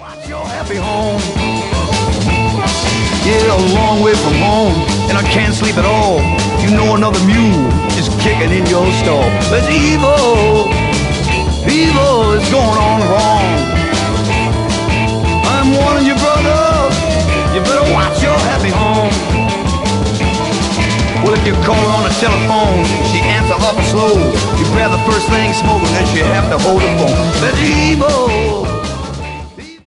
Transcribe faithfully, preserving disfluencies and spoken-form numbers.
Watch your happy home. Yeah, a long way from home, and I can't sleep at all. You know another mule is kicking in your stall. There's evil, evil is going on wrong. I'm warning you, brother, you better watch your happy home. Well, if you call her on the telephone, she answers awful slow. You grab the first thing smoking, then she have to hold the phone. There's evil.